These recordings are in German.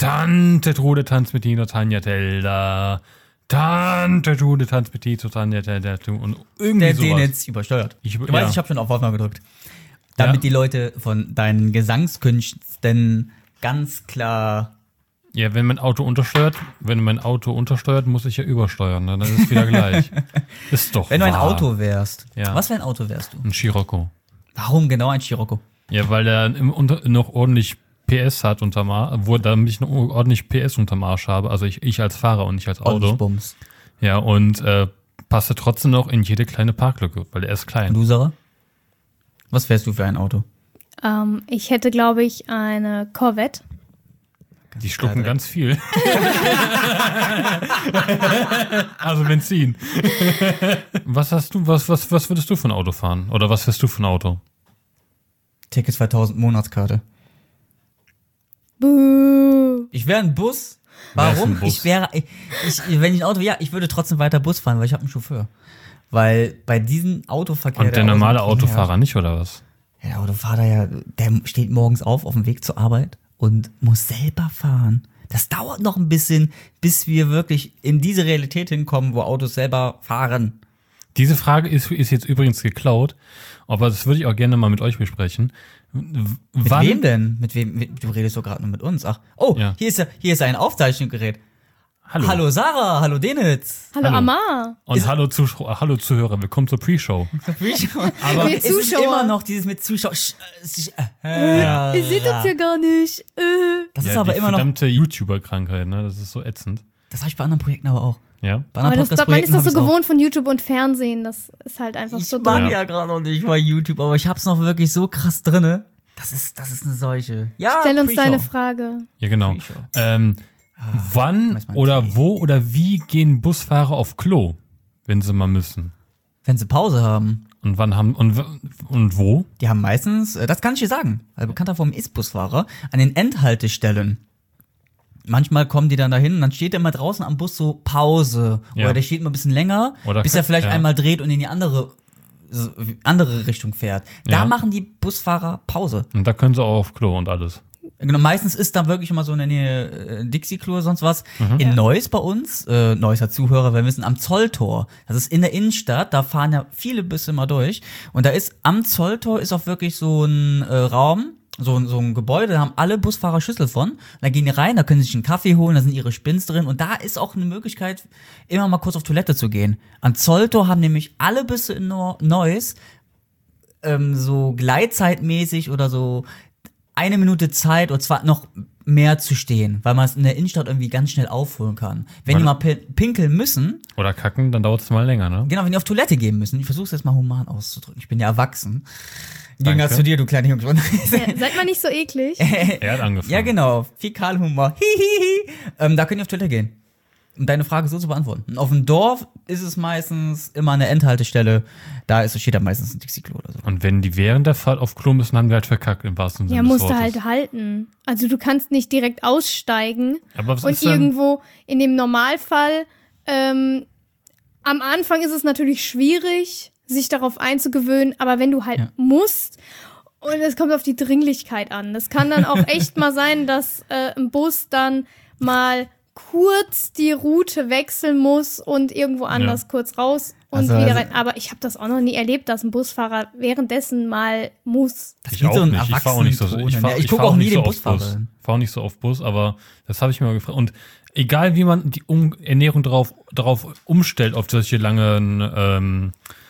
Tante Trude tanzt mit Tino Tanja Telda. Tante Trude tanzt mit Tino Tanja Telda. Und irgendwie Der sowas. den jetzt übersteuert. Ich habe schon auf Aufnahme gedrückt. Ja. Damit die Leute von deinen Gesangskünsten ganz klar... Ja, wenn mein Auto untersteuert, muss ich ja übersteuern. Ne? Dann ist es wieder gleich. Ist doch Wenn du ein wahr. Auto wärst. Ja. Was für ein Auto wärst du? Ein Scirocco. Warum genau ein Scirocco? Ja, weil der noch ordentlich PS hat damit ich noch ordentlich PS unterm Arsch habe. Also ich als Fahrer und nicht als Auto. Ordentlich Bums. Ja, und passte trotzdem noch in jede kleine Parklücke, weil der ist Und klein. du, Sarah? Was wärst du für ein Auto? Ich hätte, glaube ich, eine Corvette. Die schlucken ganz viel. Also Benzin. Was würdest du für ein Auto fahren? Oder was fährst du für ein Auto? Ticket 2000 Monatskarte. Buh. Ich wäre ein Bus. Wärst Warum? ein Bus? Wenn ich ein Auto, ich würde trotzdem weiter Bus fahren, weil ich habe einen Chauffeur. Weil bei diesem Autoverkehr... Und der normale Autofahrer nicht, oder was? Ja, der Autofahrer, der steht morgens auf dem Weg zur Arbeit und muss selber fahren. Das dauert noch ein bisschen, bis wir wirklich in diese Realität hinkommen, wo Autos selber fahren. Diese Frage ist jetzt übrigens geklaut, aber das würde ich auch gerne mal mit euch besprechen. Mit wem denn? Mit wem? Du redest doch gerade nur mit uns. Ach, Ja. hier ist ein Aufzeichnungsgerät. Hallo. Hallo Sarah, hallo Denitz. Hallo, Hallo. Amar. Und hallo Zuhörer, willkommen zur Pre-Show. Aber Wir es ist Zuschauer. immer noch dieses mit Zuschauern. Ihr seht uns ja gar nicht. Das ist Ja, aber die immer noch. verdammte YouTuber-Krankheit, ne? Das ist so ätzend. Das habe ich bei anderen Projekten aber auch. Ja. Bei Aber anderen man ist das Podcast-Projekten so hab ich's auch. gewohnt von YouTube und Fernsehen. Das ist halt einfach Ich so mag dumm. ja gerade noch nicht mal YouTube, aber ich hab's noch wirklich so krass drinne. Das ist eine Seuche. Ja, Stell uns Pre-Show. deine Frage. Ja, genau. Pre-Show. Wann weiß man oder nicht. wo oder wie gehen Busfahrer auf Klo, wenn sie mal müssen? Wenn sie Pause haben. Und wann haben und wo? Die haben meistens, das kann ich dir sagen, weil Bekannter vom Ist-Busfahrer, an den Endhaltestellen. Manchmal kommen die dann dahin und dann steht er mal draußen am Bus so Pause. Ja. Oder der steht mal ein bisschen länger, Oder bis er vielleicht ja. einmal dreht und in die andere Richtung fährt. Da Ja. machen die Busfahrer Pause. Und da können sie auch auf Klo und alles. Genau, meistens ist da wirklich immer so in der Nähe Dixie-Klo oder sonst was. In Neuss bei uns, Neusser Zuhörer, wir wissen, am Zolltor. Das ist in der Innenstadt, da fahren ja viele Busse immer durch. Und da ist am Zolltor ist auch wirklich so ein Raum, so ein Gebäude, da haben alle Busfahrer Schüssel von. Da gehen die rein, da können sie sich einen Kaffee holen, da sind ihre Spins drin. Und da ist auch eine Möglichkeit, immer mal kurz auf Toilette zu gehen. An Zolltor haben nämlich alle Busse in Neuss so gleitzeitmäßig oder so 1 Minute Zeit oder zwar noch mehr zu stehen, weil man es in der Innenstadt irgendwie ganz schnell aufholen kann. Wenn die mal pinkeln müssen, Oder kacken, dann dauert es mal länger, ne? genau, wenn die auf Toilette gehen müssen, ich versuche es jetzt mal human auszudrücken, ich bin ja erwachsen. Im Danke. Gegensatz zu dir, du kleine Junge. Ja, seid mal nicht so eklig. Er hat angefangen. Ja, genau, Fäkalhumor. Hihihi. Da könnt ihr auf Toilette gehen. Um deine Frage so zu beantworten. Und auf dem Dorf ist es meistens immer eine Endhaltestelle, steht da meistens ein Dixie-Klo oder so. Und wenn die während der Fahrt auf Klo müssen, haben die halt verkackt im wahrsten Sinne Ja, des musst du Wortes. halt halten. Also du kannst nicht direkt aussteigen Aber was und ist denn, irgendwo in dem Normalfall, am Anfang ist es natürlich schwierig, sich darauf einzugewöhnen, aber wenn du halt musst und es kommt auf die Dringlichkeit an. Das kann dann auch echt mal sein, dass ein Bus dann mal kurz die Route wechseln muss und irgendwo anders kurz raus und wieder rein. Aber ich habe das auch noch nie erlebt, dass ein Busfahrer währenddessen mal muss. Das Ich geht auch so ein nicht. Ich fahre auch nicht so. Ich gucke auch nie den Busfahrer Bus. an. Ich fahre auch nicht so auf Bus, aber das habe ich mir mal gefragt. Und egal wie man die Ernährung darauf umstellt, auf solche langen,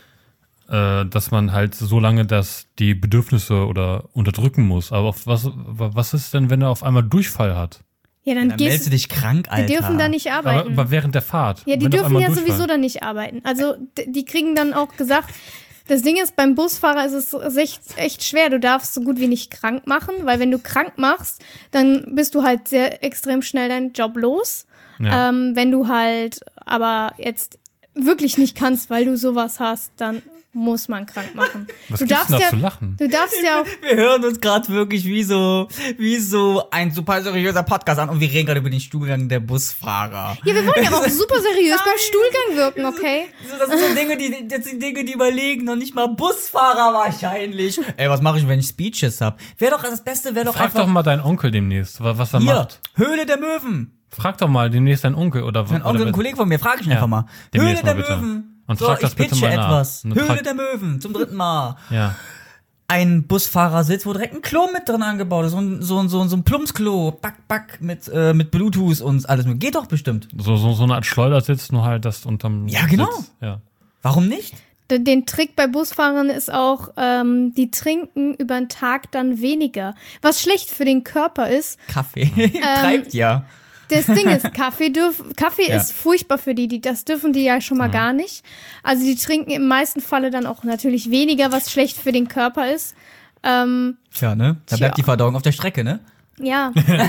dass man halt so lange die Bedürfnisse oder unterdrücken muss. Aber was ist denn, wenn er auf einmal Durchfall hat? Ja, dann Dann meldest du dich krank, Alter. Die dürfen da nicht arbeiten. Aber während der Fahrt. Ja, die Wenn auf dürfen einmal ja Durchfall. sowieso dann nicht arbeiten. Also die kriegen dann auch gesagt, das Ding ist, beim Busfahrer ist es echt schwer. Du darfst so gut wie nicht krank machen, weil wenn du krank machst, dann bist du halt sehr extrem schnell deinen Job los. Ja. Wenn du halt aber jetzt wirklich nicht kannst, weil du sowas hast, dann muss man krank machen. Was gibt's denn da zu lachen? Du darfst ja auch... Wir hören uns gerade wirklich wie so ein super seriöser Podcast an und wir reden gerade über den Stuhlgang der Busfahrer. Ja, wir wollen ja auch super seriös beim Stuhlgang wirken, okay? Das sind so Dinge, die überlegen, noch nicht mal Busfahrer wahrscheinlich. Ey, was mache ich, wenn ich Speeches hab? Das Beste wäre doch Frag einfach... doch mal deinen Onkel demnächst, was er Hier, macht. Höhle der Möwen. Frag doch mal demnächst deinen Onkel oder Mein Onkel, ein Kollege von mir, frage ich ihn einfach mal. Höhle demnächst der mal bitte. Möwen. Und so, frag das ich bitte pitche mal nach. etwas. Und Höhle frag- der Möwen, zum 3. Mal. Ja. Ein Busfahrersitz, wo direkt ein Klo mit drin angebaut ist. So ein Plumpsklo, Back, mit Bluetooth und alles. Geht doch bestimmt. So eine Art Schleudersitz, nur halt das unterm Ja, genau. Sitz. Ja. Warum nicht? Den Trick bei Busfahrern ist auch, die trinken über den Tag dann weniger. Was schlecht für den Körper ist. Kaffee. Treibt ja. Das Ding ist, Kaffee Ja. ist furchtbar für die. Das dürfen die ja schon mal gar nicht. Also die trinken im meisten Falle dann auch natürlich weniger, was schlecht für den Körper ist. Tja, ne? Da bleibt die Verdauung auf der Strecke, ne? Ja.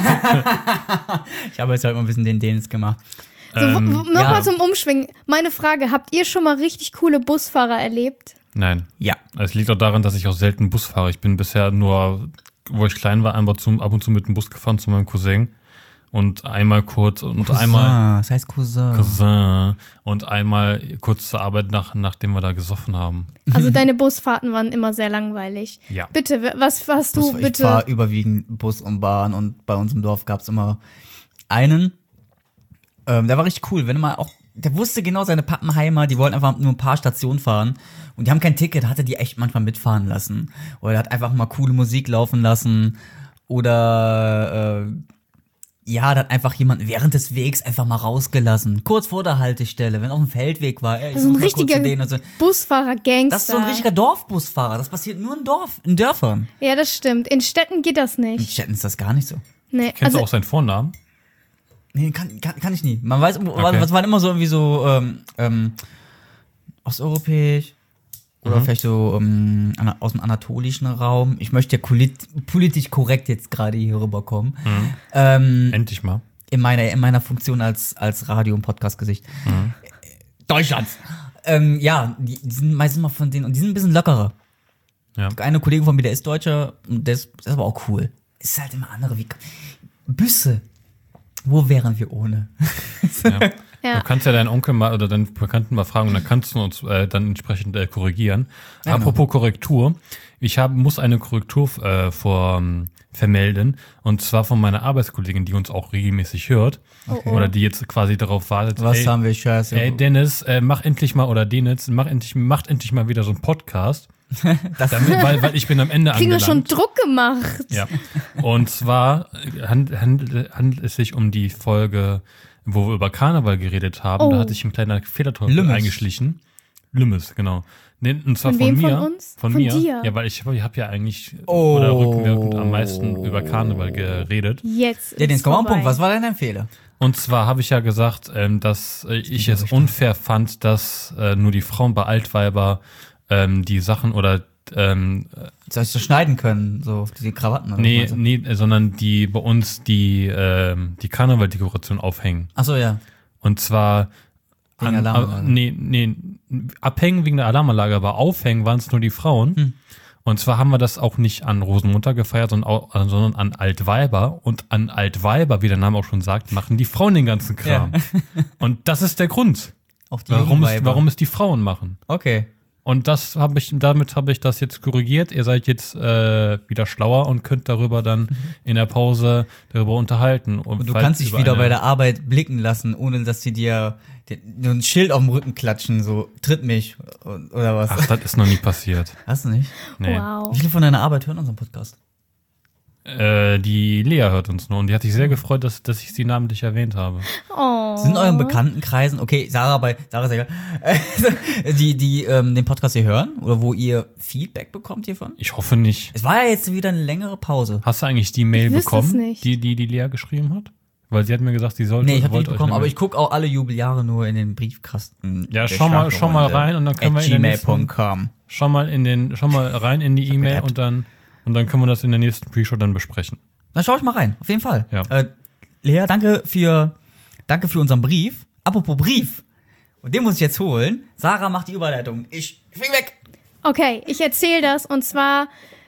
Ich habe jetzt halt mal ein bisschen den Dienst gemacht. So, nochmal ja. zum Umschwingen. Meine Frage, habt ihr schon mal richtig coole Busfahrer erlebt? Nein. Ja. Es liegt auch daran, dass ich auch selten Bus fahre. Ich bin bisher nur, wo ich klein war, ab und zu mit dem Bus gefahren zu meinem Cousin. Und einmal kurz und einmal Das heißt Cousin. Cousin und einmal kurz zur Arbeit, nachdem wir da gesoffen haben. Also deine Busfahrten waren immer sehr langweilig. Ja. Bitte, was hast du Ich bitte? fahre überwiegend Bus und Bahn und bei uns im Dorf gab's immer einen, der war richtig cool, der wusste genau seine Pappenheimer, die wollten einfach nur ein paar Stationen fahren und die haben kein Ticket, hat er die echt manchmal mitfahren lassen. Oder er hat einfach mal coole Musik laufen lassen oder da hat einfach jemand während des Wegs einfach mal rausgelassen. Kurz vor der Haltestelle, wenn auf dem Feldweg war. Ey, Also ein richtiger so. Busfahrer-Gangster. Das ist so ein richtiger Dorfbusfahrer. Das passiert nur in Dörfern. Ja, das stimmt. In Städten geht das In nicht. Städten ist das gar nicht so. Nee, Kennst du auch seinen Vornamen? Nee, kann ich nie. Man weiß, was waren immer so irgendwie so osteuropäisch oder vielleicht so aus dem anatolischen Raum. Ich möchte ja politisch korrekt jetzt gerade hier rüberkommen. Endlich mal. In meiner Funktion als Radio- und Podcast-Gesicht. Deutschlands. Die sind meistens mal von denen, und die sind ein bisschen lockerer. Ja. Eine Kollegin von mir, der ist Deutscher, und der ist aber auch cool. Ist halt immer andere wie Büsse. Wo wären wir ohne? Ja. Ja. Du kannst ja deinen Onkel mal oder deinen Bekannten mal fragen und dann kannst du uns dann entsprechend korrigieren. Ja, Apropos Korrektur. Ich muss eine Korrektur vermelden und zwar von meiner Arbeitskollegin, die uns auch regelmäßig hört oder die jetzt quasi darauf wartet. Was haben wir Scheiße? Ey Dennis, macht endlich mal endlich mal wieder so einen Podcast. Weil ich bin am Ende Kriegen wir angelangt. schon Druck gemacht. Ja. Und zwar handelt es sich um die Folge, wo wir über Karneval geredet haben. Oh. Da hat sich ein kleiner Fehlerteufel Lümmes. eingeschlichen. Lümmes, genau. Und zwar Von von wem mir. von uns? Von Von mir. dir? Ja, weil ich habe ja eigentlich oder rückwirkend am meisten über Karneval geredet. Jetzt Ja, den ist Punkt. vorbei. Was war dein Fehler? Und zwar habe ich ja gesagt, dass ich es unfair fand, dass nur die Frauen bei Altweiber die Sachen oder Soll ich so schneiden können, so diese Krawatten? Oder was meinst du? sondern die bei uns die Karnevaldekoration aufhängen. Ach so, ja. Und zwar Wegen Alarmanlage. abhängen wegen der Alarmanlage, aber aufhängen waren es nur die Frauen. Und zwar haben wir das auch nicht an Rosenmutter gefeiert, sondern an Altweiber. Und an Altweiber, wie der Name auch schon sagt, machen die Frauen den ganzen Kram. Und das ist der Grund, Auch die warum es die Frauen machen. Okay. Und damit habe ich das jetzt korrigiert. Ihr seid jetzt wieder schlauer und könnt darüber dann in der Pause darüber unterhalten. Und du kannst dich wieder bei der Arbeit blicken lassen, ohne dass sie dir ein Schild auf dem Rücken klatschen, so, tritt mich, oder was? Ach, das ist noch nie passiert. Hast du nicht? Nee. Wow. Wie viele von deiner Arbeit hören unseren Podcast? Die Lea hört uns nur und die hat sich sehr gefreut, dass ich sie namentlich erwähnt habe. Oh. Sind in euren Bekanntenkreisen, okay, Sarah ist egal, die den Podcast hier hören oder wo ihr Feedback bekommt hiervon? Ich hoffe nicht. Es war ja jetzt wieder eine längere Pause. Hast du eigentlich die Mail Ich wüsste es bekommen, nicht. die Lea geschrieben hat? Weil sie hat mir gesagt, sie sollte. Nee, ich habe nicht wollte euch bekommen, eine aber Mail- ich gucke auch alle Jubeljahre nur in den Briefkasten. Ja, der schau mal rein und dann können wir in der nächsten, gmail.com. schau mal rein in die E-Mail und dann können wir das in der nächsten Pre-Show dann besprechen. Dann schau ich mal rein, auf jeden Fall. Ja. Lea, danke für unseren Brief. Apropos Brief. Und den muss ich jetzt holen. Sarah macht die Überleitung. Ich flieg weg. Okay, ich erzähle das und zwar,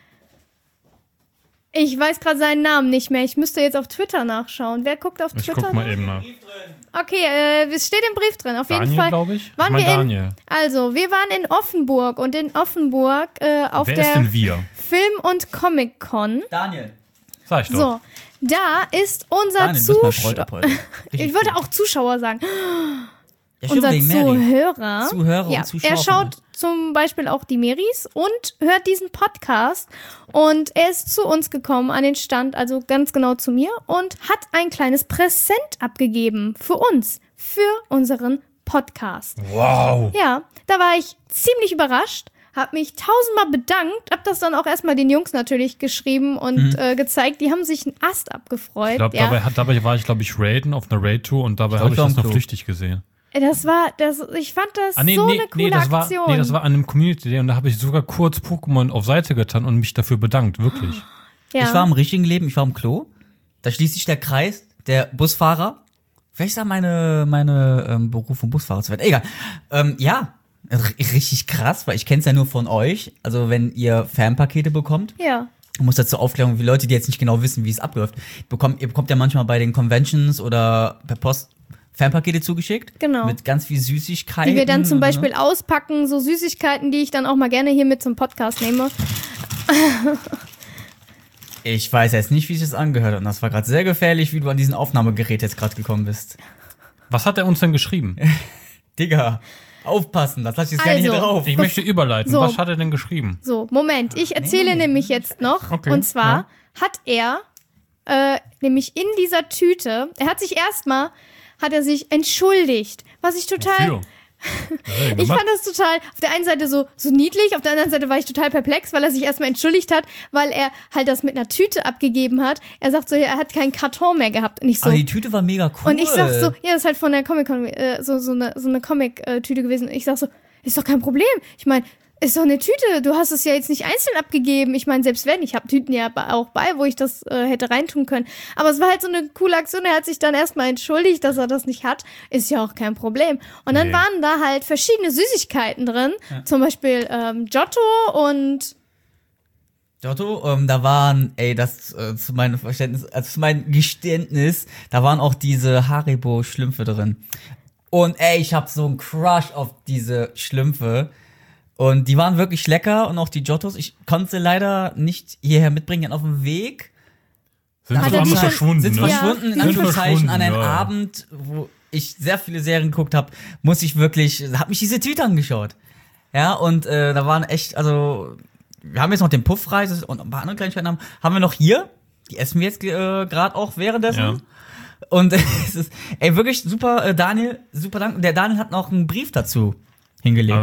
ich weiß gerade seinen Namen nicht mehr. Ich müsste jetzt auf Twitter nachschauen. Wer guckt auf Twitter? Ich guck mal eben nach. Okay, es steht im Brief drin. Auf jeden Fall. glaube ich. Waren wir Daniel. Also, wir waren in Offenburg und in Offenburg auf Wer ist der denn wir? Film- und Comic-Con. Daniel. Sag ich doch. So, da ist unser Daniel, du bist mein Zuschauer. Freund ab heute. Ich wollte auch Zuschauer sagen. Ja, stimmt, Unser wegen Mary. Zuhörer. und Zuschauer. Er schaut zum Beispiel auch die Meris und hört diesen Podcast. Und er ist zu uns gekommen an den Stand, also ganz genau zu mir, und hat ein kleines Präsent abgegeben für uns, für unseren Podcast. Wow. Ja, da war ich ziemlich überrascht, hab mich tausendmal bedankt, hab das dann auch erstmal den Jungs natürlich geschrieben und gezeigt. Die haben sich einen Ast abgefreut. Ich glaube, ja. dabei war ich, glaube ich, raiden auf einer Raid-Tour und dabei habe ich das noch flüchtig gesehen. Ich fand das so eine coole Aktion. Das war an einem Community Day und da habe ich sogar kurz Pokémon auf Seite getan und mich dafür bedankt, wirklich. Ja. Ich war im richtigen Leben, ich war im Klo. Da schließt sich der Kreis, der Busfahrer. Vielleicht ist meine Berufung Busfahrer zu werden. Egal. Ja, richtig krass, weil ich kenne es ja nur von euch. Also wenn ihr Fanpakete bekommt. Ja. Ich muss dazu Aufklärung, wie Leute, die jetzt nicht genau wissen, wie es abläuft. Ihr bekommt ja manchmal bei den Conventions oder per Post Fanpakete zugeschickt. Genau. Mit ganz viel Süßigkeiten. Die wir dann zum Beispiel auspacken, so Süßigkeiten, die ich dann auch mal gerne hier mit zum Podcast nehme. Ich weiß jetzt nicht, wie sich das angehört hat. Und das war gerade sehr gefährlich, wie du an diesen Aufnahmegerät jetzt gerade gekommen bist. Was hat er uns denn geschrieben? Digga, aufpassen, das lasse ich jetzt gerne hier drauf. Ich möchte überleiten. So. Was hat er denn geschrieben? So, Moment, ich erzähle nämlich jetzt noch. Okay, Und zwar hat er nämlich in dieser Tüte, hat er sich entschuldigt, was ich total... Wofür? Ich fand das total, auf der einen Seite so niedlich, auf der anderen Seite war ich total perplex, weil er sich erstmal entschuldigt hat, weil er halt das mit einer Tüte abgegeben hat. Er sagt so, er hat keinen Karton mehr gehabt. Und ich so, Aber die Tüte war mega cool. und ich sag so, ja, das ist halt von der Comic-Con so eine Comic-Tüte gewesen. Und ich sag so, ist doch kein Problem. Ich meine, ist doch eine Tüte. Du hast es ja jetzt nicht einzeln abgegeben. Ich meine, selbst wenn, ich habe Tüten ja auch bei, wo ich das hätte reintun können. Aber es war halt so eine coole Aktion. Er hat sich dann erstmal entschuldigt, dass er das nicht hat. Ist ja auch kein Problem. Und dann waren da halt verschiedene Süßigkeiten drin. Ja. Zum Beispiel Giotto und Giotto, da waren, zu meinem Verständnis, also zu meinem Geständnis, da waren auch diese Haribo-Schlümpfe drin. Und ich habe so einen Crush auf diese Schlümpfe. Und die waren wirklich lecker und auch die Giottos. Ich konnte sie leider nicht hierher mitbringen, denn auf dem Weg sind sie verschwunden. In Anführungszeichen an einem Abend, wo ich sehr viele Serien geguckt habe, hab mich diese Tüte angeschaut. Ja, und da waren echt, also wir haben jetzt noch den Puffreis und ein paar andere Kleinigkeiten haben wir noch hier. Die essen wir jetzt gerade auch währenddessen. Ja. Und es ist, wirklich super, Daniel, super Dank. Der Daniel hat noch einen Brief dazu hingelegt.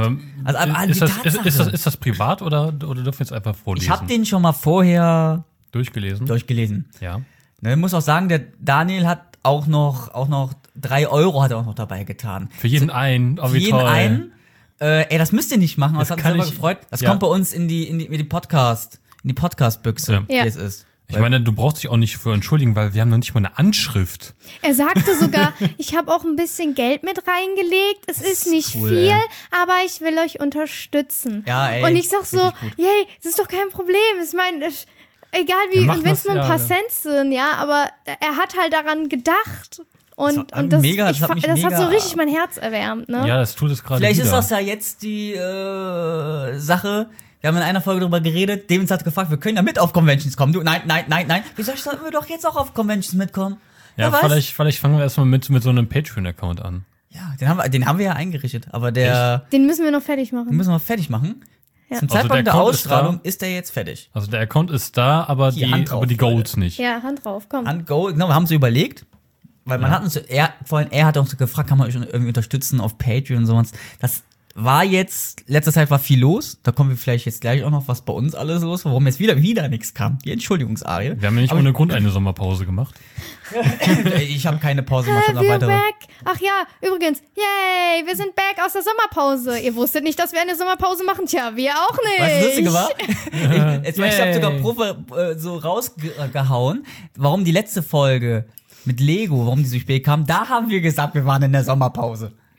Ist das privat oder dürfen wir jetzt einfach vorlesen? Ich habe den schon mal vorher durchgelesen. Ja. Ich muss auch sagen, der Daniel hat auch noch 3 Euro hat er auch noch dabei getan. Für jeden einen. Für jeden einen. Das müsst ihr nicht machen, das hat mich selber gefreut. Das kommt bei uns in die Podcast-Büchse, wie es ist. Ich meine, du brauchst dich auch nicht für entschuldigen, weil wir haben noch nicht mal eine Anschrift. Er sagte sogar, ich habe auch ein bisschen Geld mit reingelegt. Es ist nicht viel, aber ich will euch unterstützen. Ja, und ich sag so, yay, das ist doch kein Problem. Ich meine, egal wie, und wenn es nur ein paar Cent sind, ja, aber er hat halt daran gedacht. Und das hat so richtig mein Herz erwärmt, ne? Ja, das tut es gerade Vielleicht ist das ja jetzt die Sache. Wir haben in einer Folge darüber geredet. Devins hat gefragt, wir können ja mit auf Conventions kommen. Du, nein. Wieso sollten wir doch jetzt auch auf Conventions mitkommen? Ja, vielleicht fangen wir erstmal mit so einem Patreon-Account an. Ja, den haben wir ja eingerichtet. Aber den müssen wir noch fertig machen. Ja. Zum Zeitpunkt der Ausstrahlung ist der jetzt fertig. Also der Account ist da, aber die Goals nicht. Ja, Hand drauf, komm. Genau, wir haben so überlegt. Weil man hat uns, er hat uns so gefragt, kann man euch irgendwie unterstützen auf Patreon und sowas. Das war jetzt, letzter Zeit war viel los. Da kommen wir vielleicht jetzt gleich auch noch, was bei uns alles los war, warum jetzt wieder nichts kam. Die Entschuldigungsarie. Wir haben ja nicht ohne Grund eine Sommerpause gemacht. Ich habe keine Pause gemacht, schon noch weitere. Back. Ach ja, übrigens, yay, wir sind back aus der Sommerpause. Ihr wusstet nicht, dass wir eine Sommerpause machen? Tja, wir auch nicht. Weißt du, lustig war? Ich habe sogar Probe so rausgehauen, warum die letzte Folge mit Lego, warum die so spät kam. Da haben wir gesagt, wir waren in der Sommerpause.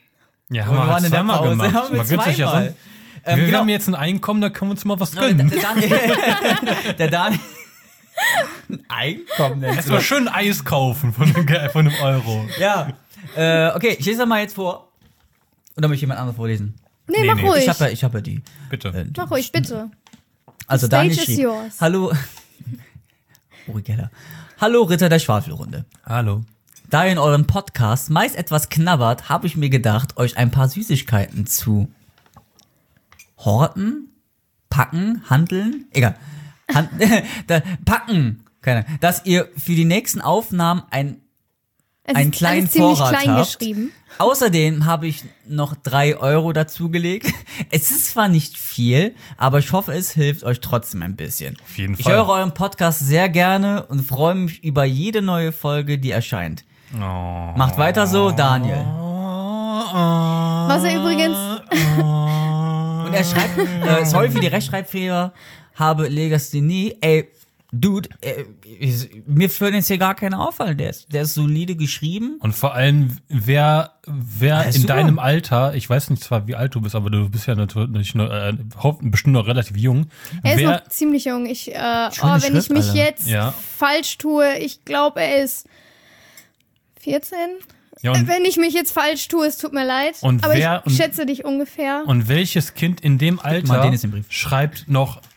Ja, Und wir waren in der zweimal Pause, gemacht. haben wir Man gönnt sich ja zweimal. so. Wir Genau. haben jetzt ein Einkommen, da können wir uns mal was gönnen. Der Daniel. Ein Einkommen. Erstmal schön Eis kaufen von einem Euro. Ja. Okay, ich lese das mal jetzt vor. Oder möchte jemand anderes vorlesen? Nee, mach ruhig. Ich hab ja die. Bitte. Mach ruhig, bitte. Also The Daniel stage is schrieb, yours. Hallo. Uri Geller. Hallo Ritter der Schwafelrunde. Hallo. Da ihr in eurem Podcast meist etwas knabbert, habe ich mir gedacht, euch ein paar Süßigkeiten zu horten, packen, handeln, egal. Packen, keine, dass ihr für die nächsten Aufnahmen einen kleinen alles ziemlich Vorrat klein habt. geschrieben. Außerdem habe ich noch 3 Euro dazugelegt. Es ist zwar nicht viel, aber ich hoffe, es hilft euch trotzdem ein bisschen. Auf jeden Ich Fall. höre euren Podcast sehr gerne und freue mich über jede neue Folge, die erscheint. Oh. Macht weiter so, Daniel. Was er übrigens, Und er schreibt, sorry für die Rechtschreibfehler, habe Legasthenie. Ey, Dude, mir fällt jetzt hier gar keiner auffallen. Der ist solide geschrieben. Und vor allem, wer ist in super. deinem Alter, ich weiß nicht zwar, wie alt du bist, aber du bist ja natürlich noch, bestimmt noch relativ jung. er ist Wer, noch ziemlich jung. Wenn ich Schrift, mich Alter. jetzt Ja. falsch tue, ich glaube, er ist 14. ja, und, Wenn ich mich jetzt falsch tue, es tut mir leid. Und aber wer- ich schätze dich ungefähr. und welches Kind in dem mal Alter den ist im Brief. schreibt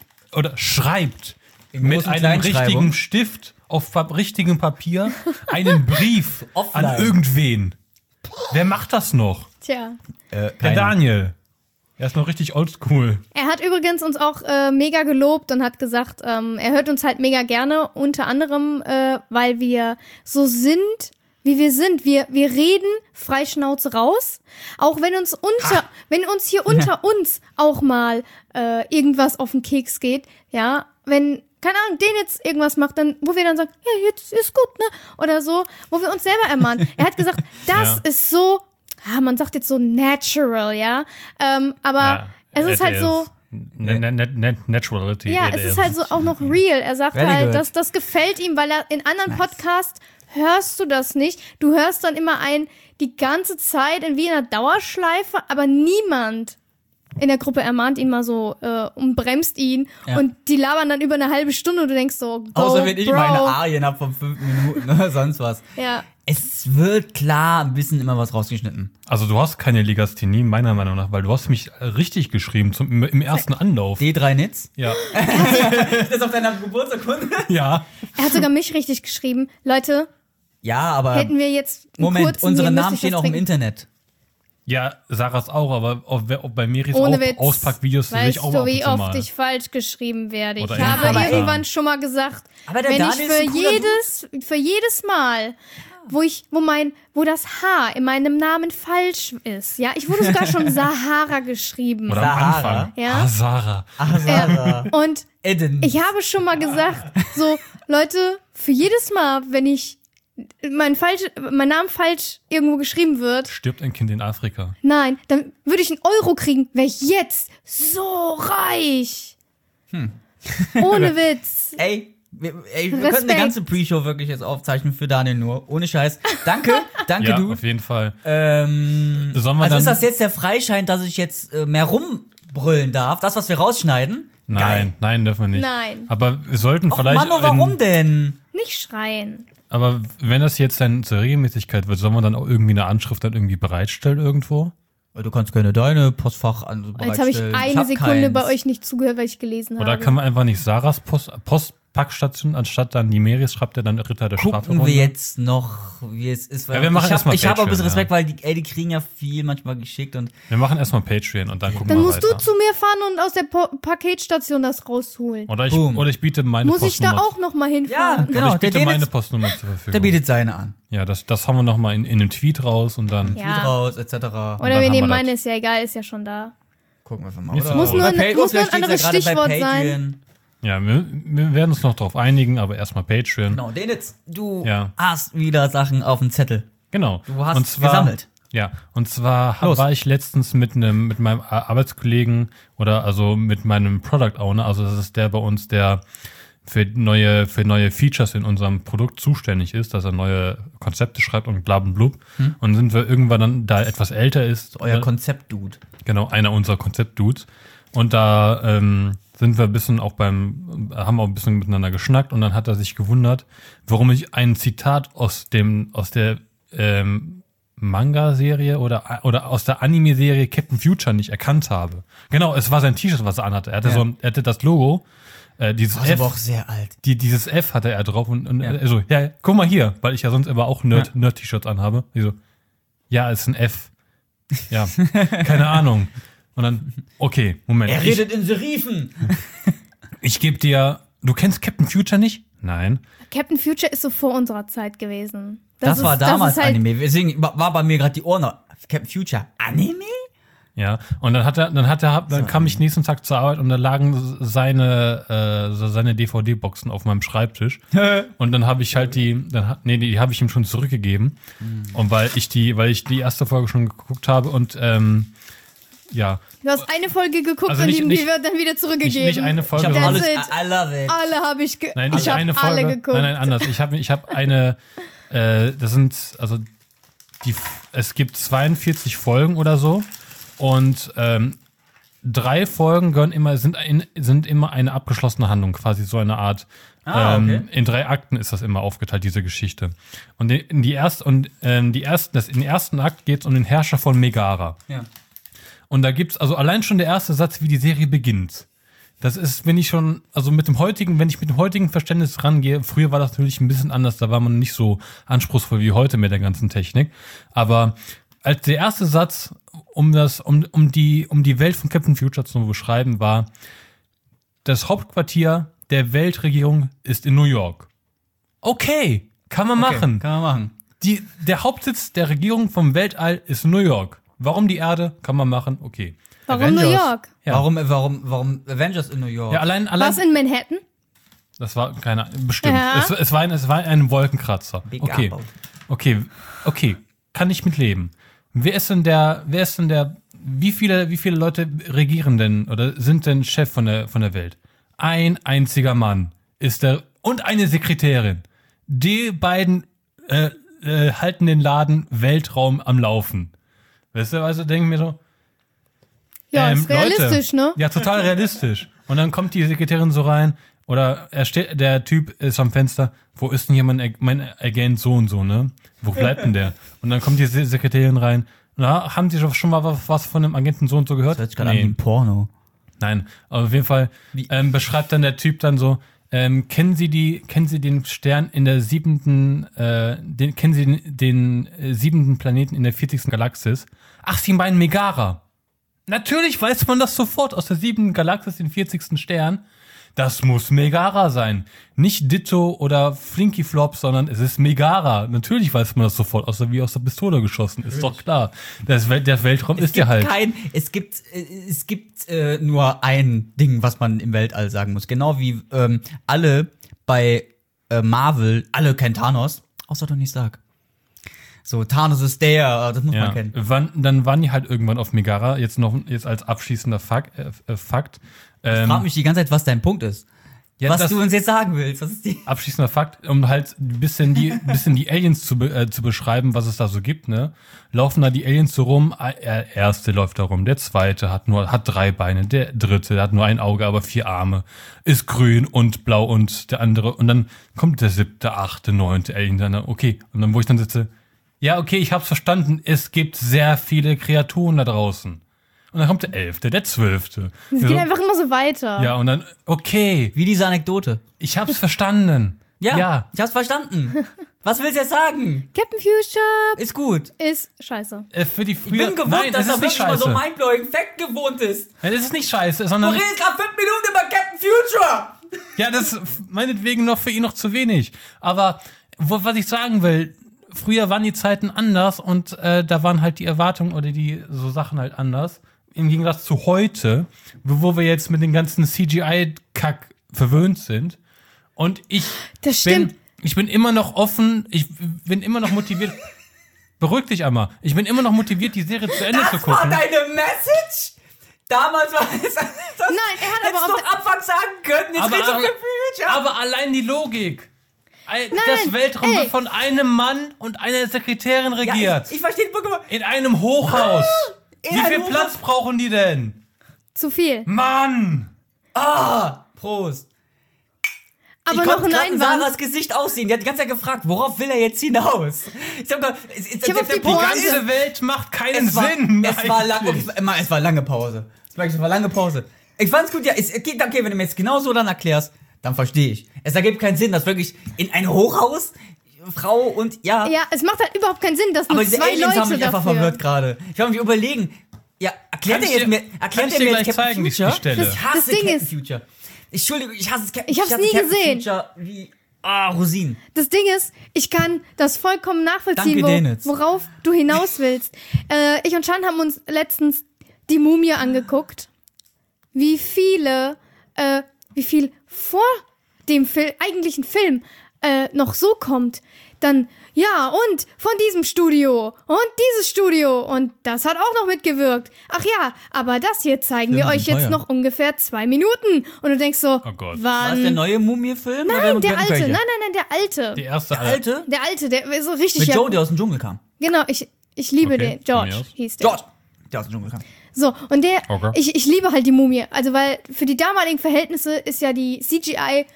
In mit großen einem Kleinschreibung. richtigen Stift auf richtigem Papier einen Brief Offline. an irgendwen? Wer macht das noch? Tja. Der Keiner. Daniel. Er ist noch richtig oldschool. Er hat übrigens uns auch mega gelobt und hat gesagt, er hört uns halt mega gerne, unter anderem, weil wir so sind, wie wir sind. Wir reden frei Schnauze raus, auch wenn uns hier unter uns auch mal irgendwas auf den Keks geht, ja, wenn, keine Ahnung, den jetzt irgendwas macht, dann, wo wir dann sagen, ja, jetzt ist gut, ne, oder so, wo wir uns selber ermahnen. Er hat gesagt, das ist so, man sagt jetzt so natural, ja, aber es ist halt so, Naturality. ja, it es is. ist halt so auch noch real. Er sagt Very halt, good. dass das gefällt ihm, weil er in anderen Podcasts hörst du das nicht. Du hörst dann immer die ganze Zeit wie in einer Dauerschleife, aber niemand in der Gruppe ermahnt ihn mal so und bremst ihn. Ja. Und die labern dann über eine halbe Stunde und du denkst so, go, Außer wenn ich Bro. meine Arien hab von 5 Minuten oder sonst was. Ja. Es wird klar ein bisschen immer was rausgeschnitten. Also du hast keine Legasthenie, meiner Meinung nach, weil du hast mich richtig geschrieben im ersten Anlauf. D3 Nitz. Ja. Das ist auf deiner Geburtsurkunde. Ja. Er hat sogar mich richtig geschrieben. Leute, Ja, aber hätten wir jetzt einen Moment, kurzen, unsere hier müsste Namen ich stehen was auch im trinken. Internet. Ja, Sarahs auch, aber auch bei Miris Ohne auch Witz. Auspackvideos sehe ich Weißt auch du, ab und wie zu oft mal. ich falsch geschrieben werde? Ich Oder habe Instagram. irgendwann schon mal gesagt, Aber der wenn ich Daniel ist ein cooler für jedes Mal, wo das H in meinem Namen falsch ist, ja, ich wurde sogar schon Sahara geschrieben. Oder Sahara. am Anfang. Ja. Ah, Sarah. Ach, Sarah. Und Eden. ich habe schon mal gesagt, so, Leute, für jedes Mal, wenn ich mein Name falsch irgendwo geschrieben wird, Stirbt ein Kind in Afrika. nein, dann würde ich einen Euro kriegen, wäre ich jetzt so reich. Ohne Witz. Ey, wir könnten Respekt. eine ganze Pre-Show wirklich jetzt aufzeichnen für Daniel nur. Ohne Scheiß. Danke, Ja, du. auf jeden Fall. Also Sollen wir dann, ist das jetzt der Freischein, dass ich jetzt mehr rumbrüllen darf? Das, was wir rausschneiden? Nein, dürfen wir nicht. Nein. Aber wir sollten Och, vielleicht. Mann, oh, warum denn? Nicht schreien. Aber wenn das jetzt dann zur Regelmäßigkeit wird, sollen wir dann auch irgendwie eine Anschrift dann irgendwie bereitstellen irgendwo? Du kannst gerne deine Postfach Jetzt habe ich eine Sekunde bei euch nicht zugehört, weil ich gelesen Oder habe. kann man einfach nicht Sarahs Postpackstation, anstatt dann die Meris, schreibt er dann Ritter der Gucken Schwafelrunde? wir jetzt noch, wie es ist. Weil Ja, wir machen erst mal ich habe ein bisschen Patreon, Respekt, weil die kriegen ja viel manchmal geschickt und Wir machen erstmal Patreon und dann gucken Dann wir musst weiter. du zu mir fahren und aus der Paketstation das rausholen. Oder Boom. ich biete meine Muss ich da Postnummer. auch noch mal ja, hinfahren? genau. Oder ich biete der meine bietet, Postnummer zur Verfügung. der bietet seine an. Ja, das haben wir nochmal in einem Tweet raus und dann. Ja. Tweet raus, etc. Oder dann wir haben nehmen wir meine, das. ist ja egal, ist ja schon da. Gucken wir einfach mal. Muss Oder? nur Oder ein- Pay- muss nur ein vielleicht steht's anderes ja gerade Stichwort bei sein. Patreon. Ja, wir werden uns noch drauf einigen, aber erstmal Patreon. Genau, Denitz, du Ja. hast wieder Sachen auf dem Zettel. Genau. Du hast und zwar, gesammelt. Ja, und zwar Los. war ich letztens mit meinem Arbeitskollegen oder also mit meinem Product Owner, also das ist der bei uns, der für neue Features in unserem Produkt zuständig ist, dass er neue Konzepte schreibt und blablabla. Und sind wir irgendwann dann, da etwas älter ist. Euer Konzept-Dude. Genau, einer unserer Konzept-Dudes. Und da sind wir ein bisschen haben auch ein bisschen miteinander geschnackt und dann hat er sich gewundert, warum ich ein Zitat aus der Manga-Serie oder aus der Anime-Serie Captain Future nicht erkannt habe. Genau, es war sein T-Shirt, was er anhatte. Er hatte das Logo, dieses F. aber auch sehr alt. Dieses F hatte er drauf und so, ja, guck mal hier, weil ich ja sonst immer auch Nerd-T-Shirts anhabe. Ich so, ja, ist ein F. Ja, keine Ahnung. Und dann, okay, Moment. Er redet in Serifen. Ich gebe dir, du kennst Captain Future nicht? Nein. Captain Future ist so vor unserer Zeit gewesen. Das war damals halt Anime. Deswegen war bei mir gerade die Ohren. Captain Future Anime? Ja, und dann kam ich nächsten Tag zur Arbeit und da lagen seine DVD-Boxen auf meinem Schreibtisch. Und dann habe ich halt die habe ich ihm schon zurückgegeben. Und weil ich die erste Folge schon geguckt habe und ja. Du hast eine Folge geguckt also und ihm die wird dann wieder zurückgegeben. Nicht eine Folge. Ich habe alles, I love it. Alle habe ich Nein, nicht ich eine Folge. Alle geguckt. Nein, anders. Ich habe eine, das sind, also es gibt 42 Folgen oder so und 3 Folgen sind immer eine abgeschlossene Handlung, quasi so eine Art. Okay. In 3 Akten ist das immer aufgeteilt, diese Geschichte. Und im ersten Akt geht es um den Herrscher von Megara. Ja. Und da gibt's also allein schon der erste Satz, wie die Serie beginnt. Das ist, wenn ich mit dem heutigen Verständnis rangehe, früher war das natürlich ein bisschen anders, da war man nicht so anspruchsvoll wie heute mit der ganzen Technik. Aber als der erste Satz, um die Welt von Captain Future zu beschreiben, war, das Hauptquartier der Weltregierung ist in New York. Okay, kann man machen. Kann man machen. Der Hauptsitz der Regierung vom Weltall ist New York. Warum die Erde? Kann man machen, okay. Warum Avengers. New York? Ja. Warum Avengers in New York? Ja, allein. Was in Manhattan? Das war bestimmt. Ja. Es war ein Wolkenkratzer. Big Okay. Apple. Okay. Kann ich mit leben. Wie viele Leute regieren denn oder sind denn Chef von der Welt? Ein einziger Mann ist und eine Sekretärin. Die beiden halten den Laden Weltraum am Laufen. Weißt du, also denken mir so. Ja, ist realistisch, Leute, ne? Ja, total realistisch. Und dann kommt die Sekretärin so rein oder der Typ ist am Fenster. Wo ist denn hier mein Agent so und so, ne? Wo bleibt denn der? Und dann kommt die Sekretärin rein. Na, haben Sie schon mal was von dem Agenten so und so gehört? Das hört sich gerade an wie ein Porno. Nein, aber auf jeden Fall beschreibt dann der Typ dann so, kennen Sie den Stern in der 7. Kennen Sie den 7. Planeten in der 40. Galaxis? Ach, Sie meinen Megara. Natürlich weiß man das sofort aus der 7. Galaxis, den 40. Stern. Das muss Megara sein. Nicht Ditto oder Flinky Flop, sondern es ist Megara. Natürlich weiß man das sofort, wie aus der Pistole geschossen. Ist doch klar. Der Weltraum ist ja halt. Es gibt nur ein Ding, was man im Weltall sagen muss. Genau wie alle bei Marvel, alle kennen Thanos, außer Tony Stark. So, Thanos ist das muss man kennen. Dann waren die halt irgendwann auf Megara, jetzt als abschließender Fakt. Ich frage mich die ganze Zeit, was dein Punkt ist. Ja, was du uns jetzt sagen willst. Was ist die? Abschließender Fakt, um halt ein bisschen die Aliens zu beschreiben, was es da so gibt, ne? Laufen da die Aliens so rum, der erste läuft da rum, der zweite hat 3 Beine, der dritte hat nur ein Auge, aber 4 Arme, ist grün und blau und der andere, und dann kommt der 7., 8., 9. Alien dann, okay. Und dann, wo ich dann sitze, ja, okay, ich hab's verstanden, es gibt sehr viele Kreaturen da draußen. Und dann kommt der 11., der 12. Es geht einfach immer so weiter. Ja, und dann, okay. Wie diese Anekdote. Ich hab's verstanden. Ja, ich hab's verstanden. Was willst du jetzt sagen? Captain Future ist gut. Ist scheiße. Für die Ich bin gewohnt, dass er wirklich mal so mindblowing Fact gewohnt ist. Ja, das ist nicht scheiße, sondern. Du redest gerade 5 Minuten über Captain Future. Ja, das ist meinetwegen noch für ihn noch zu wenig. Aber was ich sagen will, früher waren die Zeiten anders und da waren halt die Erwartungen oder die so Sachen halt anders. Im Gegensatz zu heute, wo wir jetzt mit den ganzen CGI-Kack verwöhnt sind. Und ich bin immer noch offen, ich bin immer noch motiviert. Beruhig dich einmal. Ich bin immer noch motiviert, die Serie zu Ende zu gucken. Das war deine Message? Damals war es. Nein, er hat aber doch Anfang sagen können. Jetzt geht's um Future. Aber allein die Logik. Das Weltraum wird von einem Mann und einer Sekretärin regiert. Ja, ich verstehe Pokémon. In einem Hochhaus. Wie viel Platz brauchen die denn? Zu viel. Mann! Prost. Aber ich noch konnte ein gerade Einwand. Sarahs Gesicht aussehen. Die hat die ganze Zeit gefragt, worauf will er jetzt hinaus? Ich hab auf die Die ganze Welt macht keinen Sinn. Es war lange Pause. Es war lange Pause. Ich fand's gut, ja. Okay, wenn du mir jetzt genau so dann erklärst, dann verstehe ich. Es ergibt keinen Sinn, dass wirklich in ein Hochhaus Frau und Ja, es macht halt überhaupt keinen Sinn, dass nur aber diese zwei Aliens Leute haben mich einfach dafür. verwirrt gerade. Ich habe mich überlegen. Ja, erklärt er mir jetzt zeigen, Captain Future? die Stelle. Ich hasse Das Ding Captain ist- Future. Entschuldigung, ich hasse Captain Ich hab's nie Captain gesehen. Future wie Rosinen. Das Ding ist, ich kann das vollkommen nachvollziehen, Danke, Denitz. worauf du hinaus willst. Ich und Chan haben uns letztens die Mumie angeguckt. Wie viel vor dem eigentlichen Film noch so kommt. Dann, ja, und von diesem Studio und dieses Studio und das hat auch noch mitgewirkt. Ach ja, aber das hier zeigen wir euch jetzt noch ungefähr 2 Minuten. Und du denkst so, Oh Gott. War es der neue Mumie-Film? Nein, der alte. Nein, der alte. Die erste Der alte? Der alte, der ist so richtig. Mit Joe, der aus dem Dschungel kam. Genau, ich liebe Okay, den. George von mir aus. hieß der. George, der aus dem Dschungel kam. So, und Okay. ich liebe halt die Mumie. Also, weil für die damaligen Verhältnisse ist ja die CGI,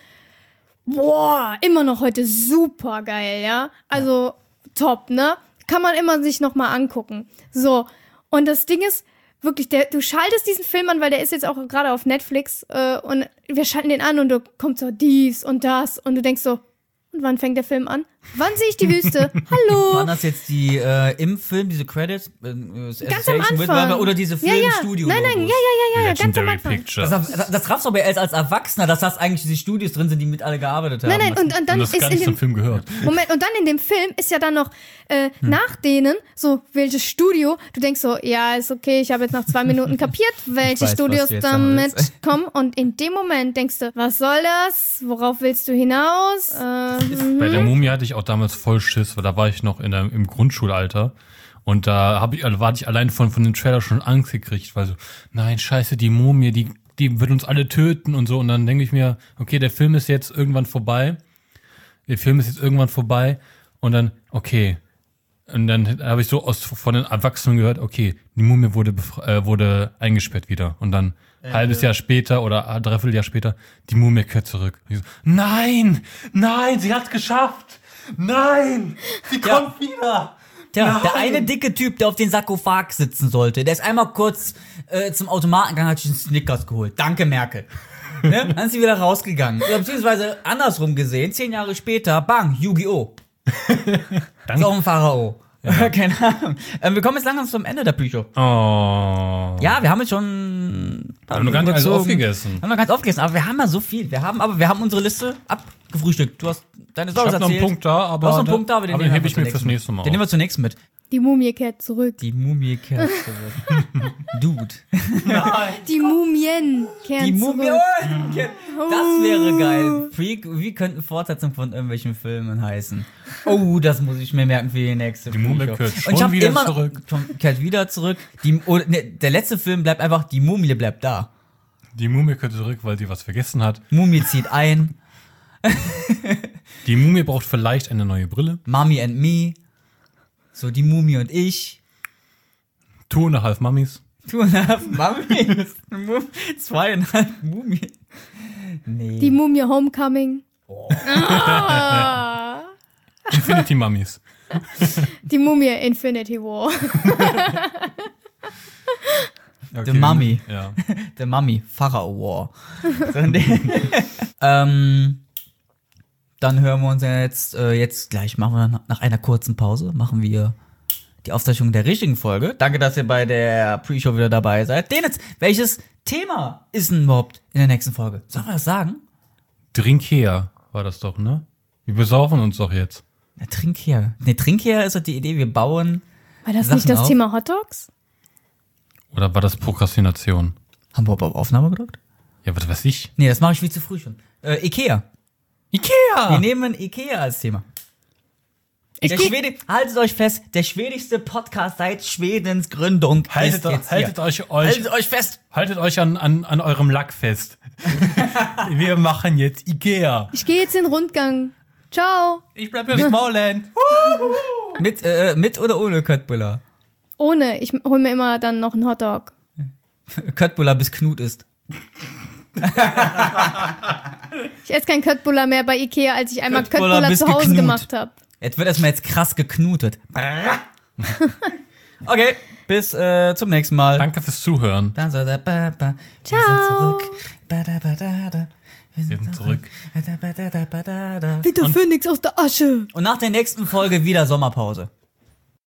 immer noch heute super geil, ja? Also, top, ne? Kann man immer sich nochmal angucken. So, und das Ding ist, wirklich, du schaltest diesen Film an, weil der ist jetzt auch gerade auf Netflix, und wir schalten den an und du kommt so dies und das und du denkst so, und wann fängt der Film an? Wann sehe ich die Wüste? Hallo? Waren das jetzt die im Film, diese Credits? Ganz am Anfang. Oder diese Filmstudio? Nein, ja, ganz am Legendary Anfang. Pictures. Das raffst du aber erst als Erwachsener, dass das eigentlich diese Studios drin sind, die mit alle gearbeitet haben. Nein, und dann Und das ist gar in nicht zum dem Film gehört. Moment, und dann in dem Film ist ja dann noch nach denen, so, welches Studio, du denkst so, ja, ist okay, ich habe jetzt nach 2 Minuten kapiert, welche weiß, Studios was du jetzt sagen damit willst. kommen, und in dem Moment denkst du, was soll das? Worauf willst du hinaus? Bei der Mumie hatte ich auch damals voll Schiss, weil da war ich noch im Grundschulalter. Und da war ich allein von dem Trailer schon Angst gekriegt, weil so, nein, scheiße, die Mumie, die wird uns alle töten und so. Und dann denke ich mir, okay, der Film ist jetzt irgendwann vorbei. Und dann, okay. Und dann habe ich so von den Erwachsenen gehört, okay, die Mumie wurde eingesperrt wieder. Und dann halbes Jahr später oder ein Dreivierteljahr später, die Mumie kehrt zurück. Und ich so, nein, sie hat's geschafft. Nein, sie kommt wieder. Tja, Nein. der eine dicke Typ, der auf den Sarkophag sitzen sollte, der ist einmal kurz zum Automaten gegangen, hat sich einen Snickers geholt. Danke, Merkel. Ne? Dann ist sie wieder rausgegangen. Oder beziehungsweise andersrum gesehen, 10 Jahre später, bang, Yu-Gi-Oh! Ist auch ein Pharao. Ja. Keine Ahnung. Wir kommen jetzt langsam zum Ende der Bücher. Oh. Ja, wir haben jetzt schon. Wir haben noch gar nicht alles aufgegessen. Haben noch ganz aufgegessen, aber wir haben ja so viel. Wir haben unsere Liste abgefrühstückt. Du hast deine Storys Ich habe noch einen erzählt. Punkt da, aber, Du hast noch einen Punkt da, aber den den nehmen wir hebe ich mir zunächst fürs nächste Mal Den nehmen wir zunächst mit. Die Mumie kehrt zurück. Die Mumie kehrt zurück. Dude. Die Mumien kehren Die Mumie. zurück. Das wäre geil. Wie könnten Fortsetzungen von irgendwelchen Filmen heißen? Oh, das muss ich mir merken für die nächste. Die Mumie Bücher. kehrt Und schon ich hab wieder immer, zurück. Kehrt wieder zurück. Der letzte Film bleibt einfach, die Mumie bleibt da. Die Mumie kehrt zurück, weil sie was vergessen hat. Mumie zieht ein. Die Mumie braucht vielleicht eine neue Brille. Mummy and Me. So, die Mumie und ich. 2,5 Mummies. 2,5 Mummies. 2,5 Mumie. Nee. Die Mumie Homecoming. Ah. Infinity Mummies. Die Mumie Infinity War. The Mummy. Ja. The Mummy. Pharao War. Dann hören wir uns jetzt gleich, machen wir nach einer kurzen Pause, machen wir die Aufzeichnung der richtigen Folge. Danke, dass ihr bei der Pre-Show wieder dabei seid. Denitz, welches Thema ist denn überhaupt in der nächsten Folge? Sollen wir das sagen? Trinkher war das doch, ne? Wir besaufen uns doch jetzt. Ja, Trinkher. Ne, Trinkher ist halt die Idee, wir bauen. War das Sachen nicht das auf. Thema Hot Dogs? Oder war das Prokrastination? Haben wir auf Aufnahme gedrückt? Ja, was weiß ich. Nee, das mache ich viel zu früh schon. Ikea. Wir Ikea! nehmen Ikea als Thema. Haltet euch fest, der schwedische Podcast seit Schwedens Gründung. Haltet euch fest. Haltet euch an eurem Lack fest. Wir machen jetzt Ikea. Ich gehe jetzt in den Rundgang. Ciao. Ich bleib im Smallland. Mit oder ohne Köttbullar? Ohne. Ich hol mir immer dann noch einen Hotdog. Köttbullar bis Knut ist. Ich esse kein Köttbullar mehr bei Ikea, als ich einmal Köttbullar zu Hause gemacht habe. Jetzt wird erstmal jetzt krass geknutet. Okay, bis zum nächsten Mal. Danke fürs Zuhören. Ciao. Wir sind zurück. Wie der Phönix aus der Asche. Und nach der nächsten Folge wieder Sommerpause.